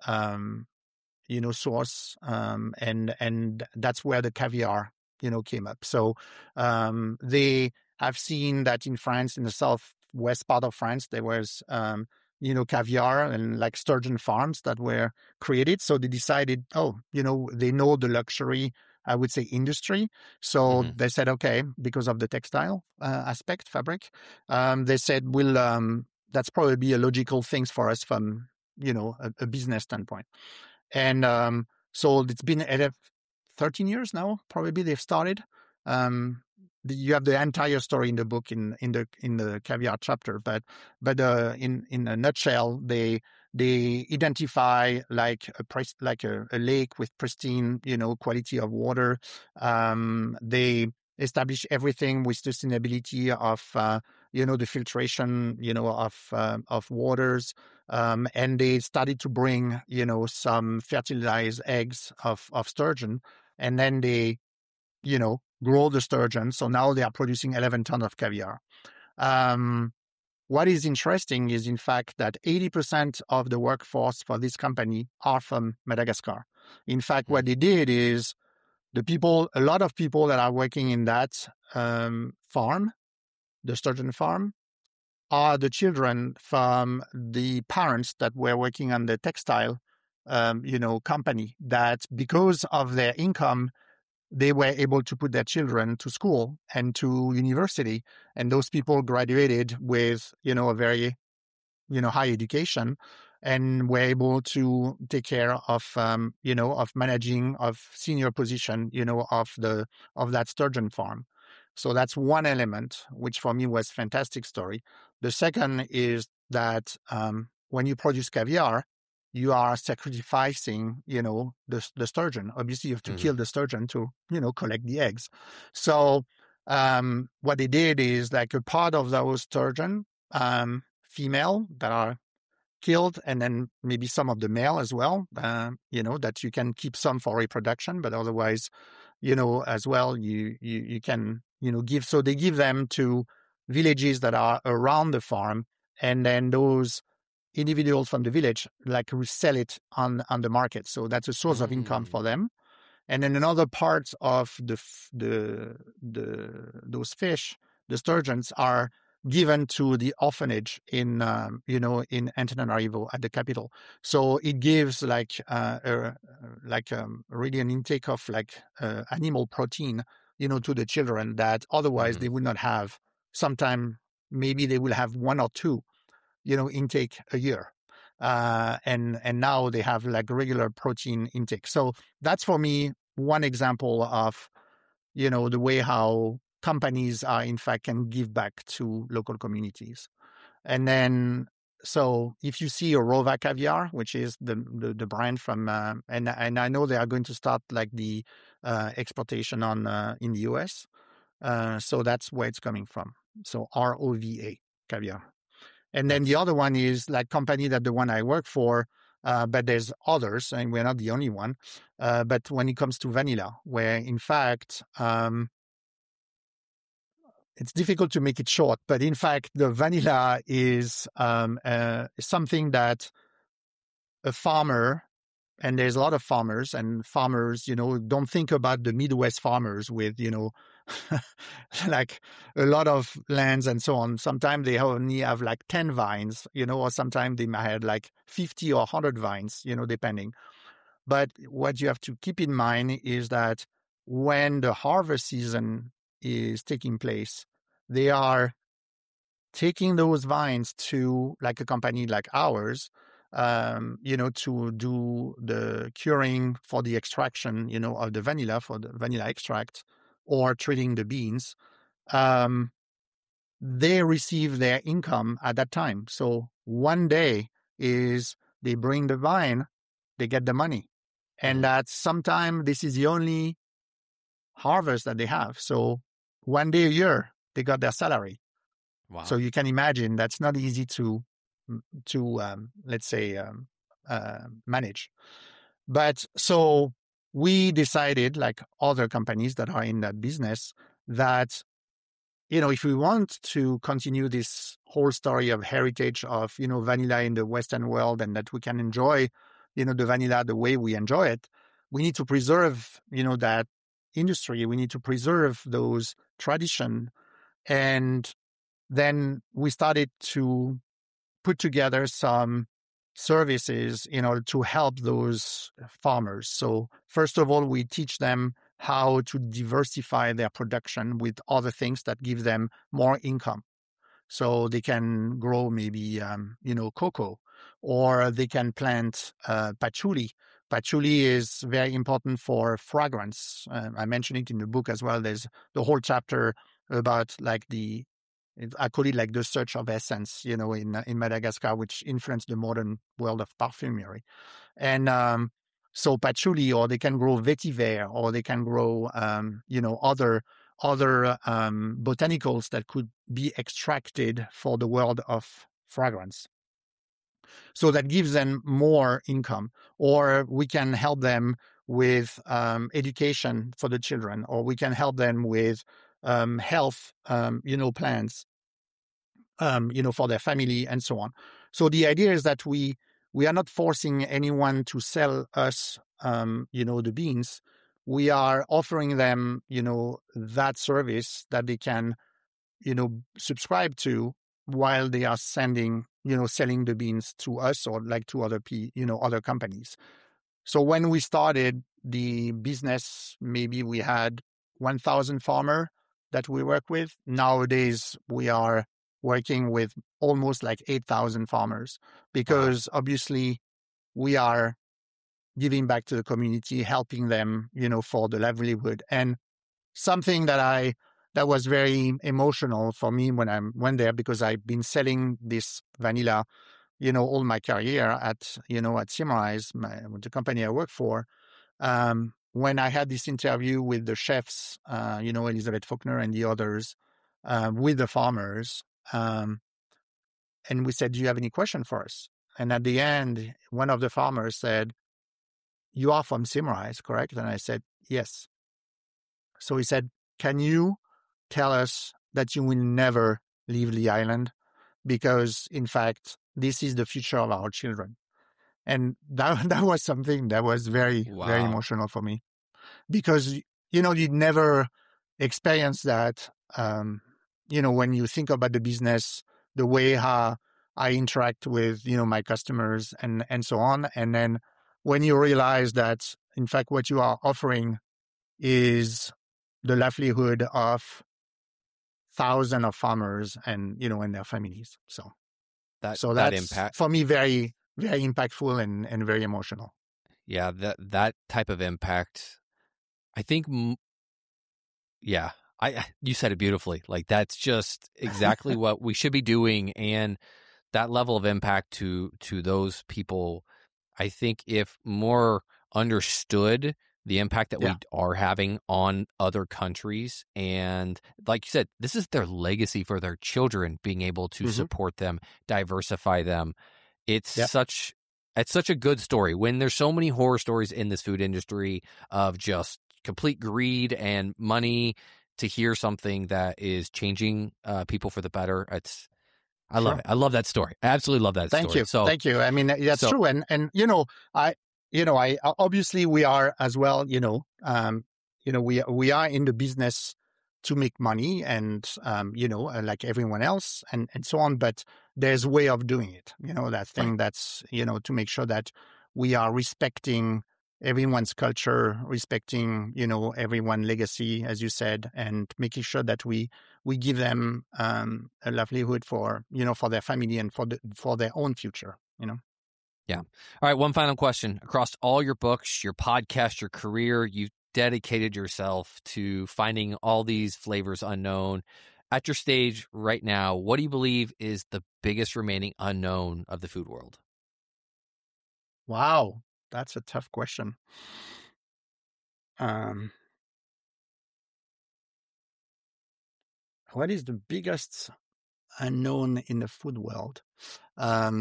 Speaker 2: source. And that's where the caviar, came up. So they have seen that in France, in the southwest part of France, there was, caviar and like sturgeon farms that were created. So they decided, they know the luxury, I would say, industry. So they said, okay, because of the textile aspect, fabric, they said, that's probably a logical thing for us from, a business standpoint. And so it's been 13 years now, probably they've started. You have the entire story in the book in the caviar chapter, but in a nutshell, they They identify like a lake with pristine, quality of water. They establish everything with sustainability of, the filtration, of waters. And they started to bring, some fertilized eggs of sturgeon, and then they, grow the sturgeon. So now they are producing 11 tons of caviar. What is interesting is, in fact, that 80% of the workforce for this company are from Madagascar. In fact, what they did is a lot of people that are working in that farm, the sturgeon farm, are the children from the parents that were working on the textile, company, that because of their income, they were able to put their children to school and to university. And those people graduated with, a very, high education, and were able to take care of, of managing, of senior position, of that sturgeon farm. So that's one element, which for me was fantastic story. The second is that when you produce caviar, you are sacrificing, the sturgeon. Obviously, you have to kill the sturgeon to, collect the eggs. So what they did is, like, a part of those sturgeon, female, that are killed, and then maybe some of the male as well, that you can keep some for reproduction, but otherwise, as well, you can, give. So they give them to villages that are around the farm, and then those individuals from the village like resell it on the market. So that's a source of income for them. And then another part of those fish, the sturgeons, are given to the orphanage in Antananarivo, at the capital. So it gives really an intake of animal protein, to the children that otherwise they would not have. Sometime maybe they will have one or two, intake a year. And now they have like regular protein intake. So that's, for me, one example of, the way how companies are, in fact, can give back to local communities. And then, so if you see Orova Caviar, which is the brand from, and I know they are going to start like the exportation in the US. So that's where it's coming from. So ROVA Caviar. And then the other one is like company that the one I work for, but there's others, and we're not the only one. But when it comes to vanilla, where in fact, it's difficult to make it short, but in fact, the vanilla is something that a farmer, and there's a lot of farmers, and farmers, don't think about the Midwest farmers with, like a lot of lands and so on. Sometimes they only have like 10 vines, or sometimes they might have like 50 or 100 vines, depending. But what you have to keep in mind is that when the harvest season is taking place, they are taking those vines to like a company like ours, to do the curing for the extraction, of the vanilla, for the vanilla extract, or treating the beans. They receive their income at that time. So one day is they bring the vine, they get the money. And that's sometimes this is the only harvest that they have. So one day a year, they got their salary.
Speaker 1: Wow.
Speaker 2: So you can imagine that's not easy to let's say, manage. But so we decided, like other companies that are in that business, that, if we want to continue this whole story of heritage of, vanilla in the Western world, and that we can enjoy, the vanilla the way we enjoy it, we need to preserve, that industry. We need to preserve those tradition. And then we started to put together some services in order to help those farmers. So first of all, we teach them how to diversify their production with other things that give them more income. So they can grow maybe, cocoa, or they can plant patchouli. Patchouli is very important for fragrance. I mentioned it in the book as well. There's the whole chapter about like the I call it like the search of essence, in Madagascar, which influenced the modern world of perfumery. And so patchouli, or they can grow vetiver, or they can grow, other botanicals that could be extracted for the world of fragrance. So that gives them more income, or we can help them with education for the children, or we can help them with health, plans, for their family and so on. So the idea is that we are not forcing anyone to sell us, the beans. We are offering them, that service that they can, subscribe to while they are selling the beans to us or like to other companies. So when we started the business, maybe we had 1,000 farmers that we work with. Nowadays, we are working with almost like 8,000 farmers because obviously we are giving back to the community, helping them, for the livelihood. And something that was very emotional for me when I went there, because I've been selling this vanilla, all my career at Symrise, the company I work for. When I had this interview with the chefs, Elizabeth Faulkner and the others, with the farmers, and we said, do you have any question for us? And at the end, one of the farmers said, you are from Symrise, correct? And I said, yes. So he said, can you tell us that you will never leave the island? Because, in fact, this is the future of our children. And that was something that was very, very emotional for me. Because, you'd never experience that, when you think about the business, the way how I interact with, my customers and so on. And then when you realize that, in fact, what you are offering is the livelihood of thousands of farmers and, and their families. So that's
Speaker 1: impact
Speaker 2: for me very, very impactful and very emotional.
Speaker 1: Yeah, that type of impact, I think. Yeah, you said it beautifully. Like, that's just exactly what we should be doing, and that level of impact to those people, I think, if more understood the impact that we are having on other countries. And like you said, this is their legacy for their children, being able to support them, diversify them. It's such a good story when there's so many horror stories in this food industry of just complete greed and money. To hear something that is changing people for the better, I love it. I love that story. I absolutely love that story.
Speaker 2: Thank you. I mean, that's true. And I obviously we are as well, we are in the business to make money and, like everyone else and so on, but there's a way of doing it, that thing that's, to make sure that we are respecting everyone's culture, respecting, everyone's legacy, as you said, and making sure that we give them a livelihood for their family and for their own future,
Speaker 1: Yeah. All right. One final question. Across all your books, your podcast, your career, you've dedicated yourself to finding all these flavors unknown. At your stage right now, what do you believe is the biggest remaining unknown of the food world?
Speaker 2: Wow. That's a tough question. What is the biggest unknown in the food world? I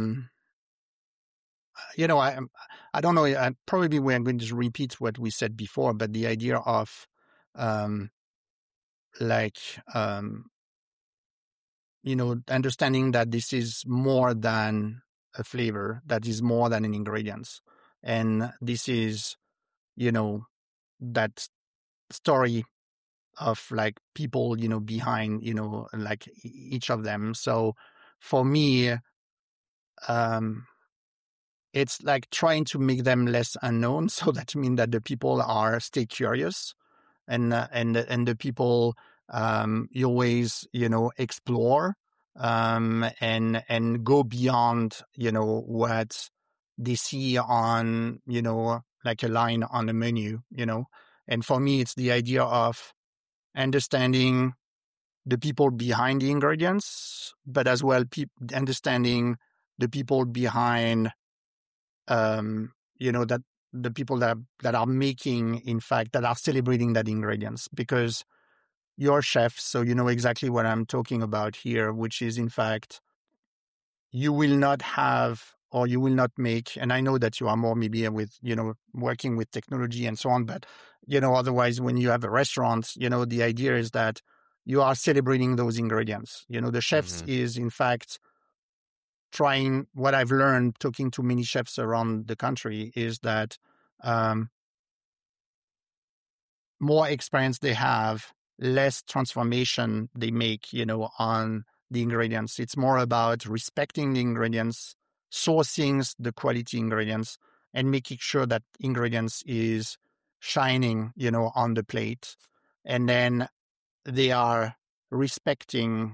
Speaker 2: don't know. Probably we're going to repeat what we said before, but the idea of, understanding that this is more than a flavor, that is more than an ingredient. And this is, that story of like people, behind, like each of them. So for me, it's like trying to make them less unknown. So that means that the people stay curious and the people, you always, explore, and go beyond, what they see on, like a line on the menu, and for me, it's the idea of understanding the people behind the ingredients, but as well understanding the people behind, that the people that are making, in fact, that are celebrating that ingredients, because you're chefs, so you know exactly what I'm talking about here, which is, in fact, you will not have, or you will not make, and I know that you are more maybe with, working with technology and so on, but, otherwise when you have a restaurant, the idea is that you are celebrating those ingredients. The chefs is, in fact, trying, what I've learned talking to many chefs around the country is that more experience they have, less transformation they make, on the ingredients. It's more about respecting the ingredients, sourcing the quality ingredients, and making sure that ingredients is shining, on the plate. And then they are respecting,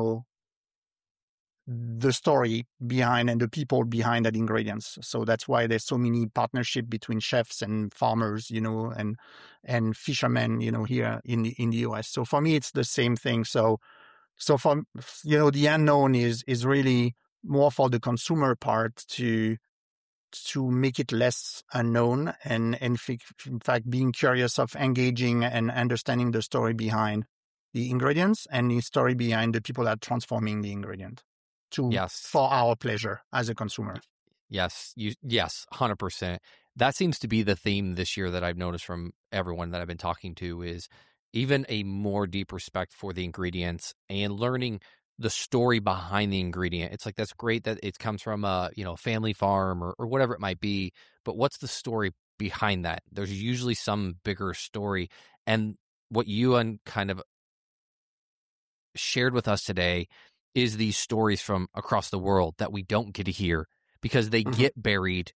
Speaker 2: the story behind and the people behind that ingredients. So that's why there's so many partnership between chefs and farmers, and fishermen, here in the US. So for me, it's the same thing. So for, the unknown is really more for the consumer part to make it less unknown, and in fact, being curious of engaging and understanding the story behind the ingredients and the story behind the people that are transforming the ingredient for our pleasure as a consumer.
Speaker 1: Yes, 100%. That seems to be the theme this year that I've noticed from everyone that I've been talking to, is even a more deep respect for the ingredients and learning the story behind the ingredient. It's like, that's great that it comes from a, family farm or whatever it might be, but what's the story behind that? There's usually some bigger story. And what you kind of shared with us today is these stories from across the world that we don't get to hear because they get buried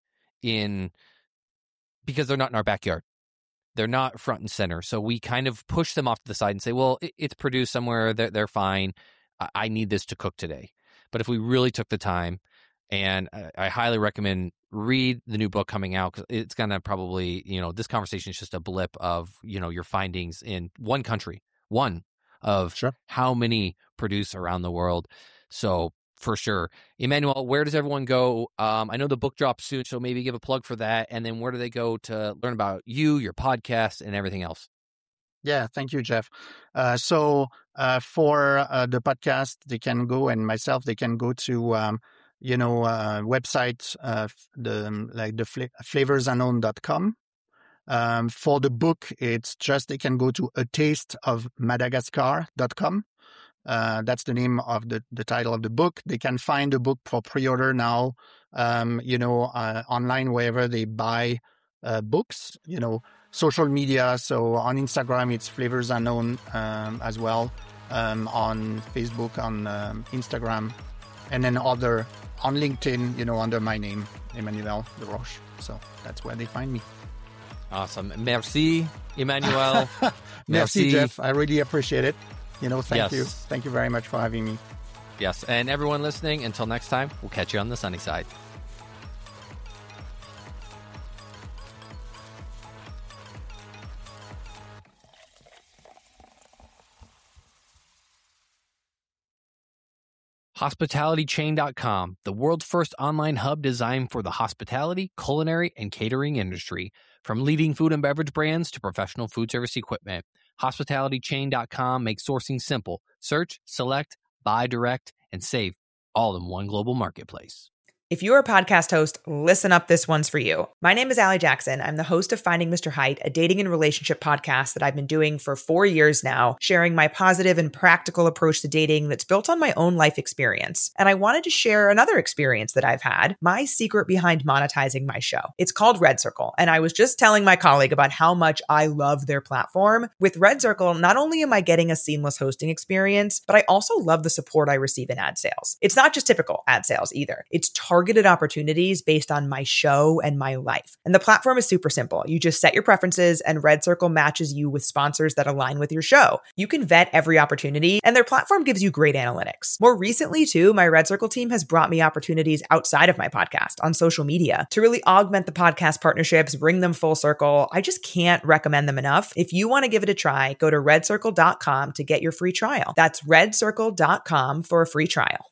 Speaker 1: because they're not in our backyard. They're not front and center. So we kind of push them off to the side and say, well, it's produced somewhere. They're fine. I need this to cook today. But if we really took the time, and I highly recommend read the new book coming out, because it's going to probably, this conversation is just a blip of, your findings in one country, of how many produce around the world. So for sure. Emmanuel, where does everyone go? I know the book drops soon, so maybe give a plug for that. And then where do they go to learn about you, your podcast, and everything else?
Speaker 2: Yeah, thank you, Jeff. So for the podcast, they can go, and myself, they can go to, website, the flavorsunknown.com. For the book, it's just, they can go to atasteofmadagascar.com. That's the name of the title of the book. They can find the book for pre-order now, online, wherever they buy books, social media. So on Instagram, it's Flavors Unknown as well, on Facebook, on Instagram, and then on LinkedIn, under my name, Emmanuel Desroches. So that's where they find me.
Speaker 1: Awesome. Merci, Emmanuel.
Speaker 2: Merci, Jeff. I really appreciate it. Thank you. Thank you very much for having me.
Speaker 1: Yes. And everyone listening, until next time, we'll catch you on the sunny side. HospitalityChain.com, the world's first online hub designed for the hospitality, culinary, and catering industry. From leading food and beverage brands to professional food service equipment, HospitalityChain.com makes sourcing simple. Search, select, buy direct, and save, all in one global marketplace.
Speaker 3: If you're a podcast host, listen up, this one's for you. My name is Allie Jackson. I'm the host of Finding Mr. Height, a dating and relationship podcast that I've been doing for 4 years now, sharing my positive and practical approach to dating that's built on my own life experience. And I wanted to share another experience that I've had, my secret behind monetizing my show. It's called Red Circle, and I was just telling my colleague about how much I love their platform. With Red Circle, not only am I getting a seamless hosting experience, but I also love the support I receive in ad sales. It's not just typical ad sales either. It's targeted targeted opportunities based on my show and my life. And the platform is super simple. You just set your preferences and Red Circle matches you with sponsors that align with your show. You can vet every opportunity and their platform gives you great analytics. More recently too, my Red Circle team has brought me opportunities outside of my podcast on social media to really augment the podcast partnerships, bring them full circle. I just can't recommend them enough. If you want to give it a try, go to redcircle.com to get your free trial. That's redcircle.com for a free trial.